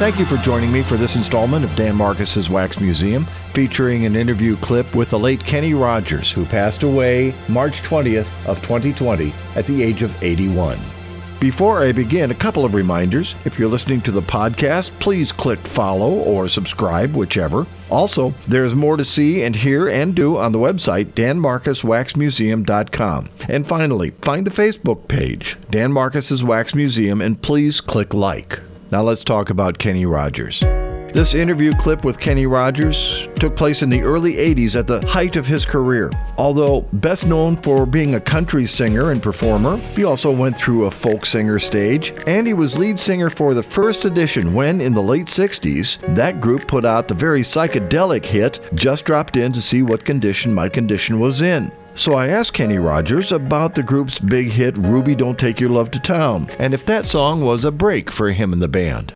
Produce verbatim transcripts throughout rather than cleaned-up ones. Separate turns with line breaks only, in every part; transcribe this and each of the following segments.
Thank you for joining me for this installment of Dan Marcus's Wax Museum, featuring an interview clip with the late Kenny Rogers, who passed away March twentieth of twenty twenty at the age of eighty-one. Before I begin, a couple of reminders. If you're listening to the podcast, please click follow or subscribe, whichever. Also, there's more to see and hear and do on the website, dan marcus wax museum dot com. And finally, find the Facebook page, Dan Marcus's Wax Museum, and please click like. Now let's talk about Kenny Rogers. This interview clip with Kenny Rogers took place in the early eighties at the height of his career. Although best known for being a country singer and performer, he also went through a folk singer stage, and he was lead singer for the First Edition when, in the late sixties, that group put out the very psychedelic hit, Just Dropped In to See What Condition My Condition Was In. So I asked Kenny Rogers about the group's big hit, Ruby Don't Take Your Love to Town, and if that song was a break for him and the band.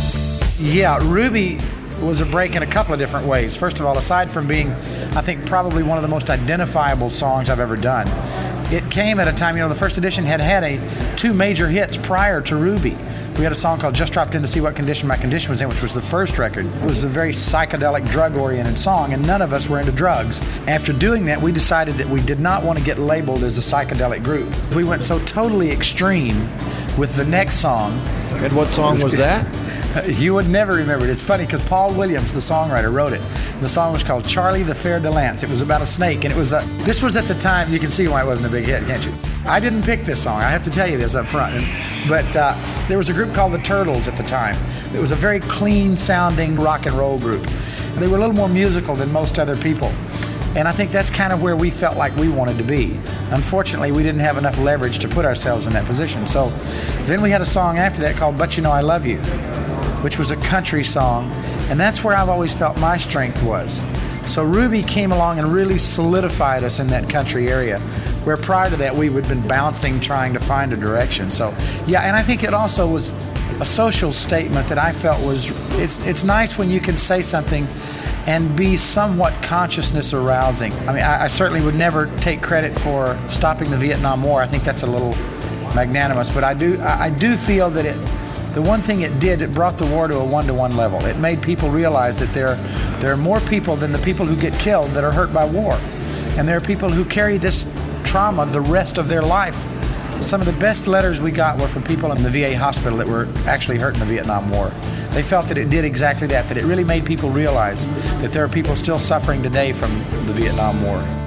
Yeah, Ruby was a break in a couple of different ways. First of all, aside from being, I think, probably one of the most identifiable songs I've ever done, it came at a time, you know, the First Edition had had a two major hits prior to Ruby. We had a song called Just Dropped In to See What Condition My Condition Was In, which was the first record. It was a very psychedelic, drug-oriented song, and none of us were into drugs. After doing that, we decided that we did not want to get labeled as a psychedelic group. We went so totally extreme with the next song.
And what song was, was that?
You would never remember it. It's funny because Paul Williams, the songwriter, wrote it. The song was called Charlie the Fer de Lance. It was about a snake, and it was a, this was at the time, you can see why it wasn't a big hit, can't you? I didn't pick this song. I have to tell you this up front. And, but uh, there was a group called the Turtles at the time. It was a very clean-sounding rock and roll group. And they were a little more musical than most other people. And I think that's kind of where we felt like we wanted to be. Unfortunately, we didn't have enough leverage to put ourselves in that position. So then we had a song after that called But You Know I Love You, which was a country song, and that's where I've always felt my strength was. So Ruby came along and really solidified us in that country area, where prior to that we would have been bouncing, trying to find a direction. So yeah, and I think it also was a social statement that I felt was, it's it's nice when you can say something and be somewhat consciousness arousing. I mean, I, I certainly would never take credit for stopping the Vietnam War. I think that's a little magnanimous, but I do I, I do feel that it, the one thing it did, it brought the war to a one-to-one level. It made people realize that there, there are more people than the people who get killed that are hurt by war. And there are people who carry this trauma the rest of their life. Some of the best letters we got were from people in the V A hospital that were actually hurt in the Vietnam War. They felt that it did exactly that, that it really made people realize that there are people still suffering today from the Vietnam War.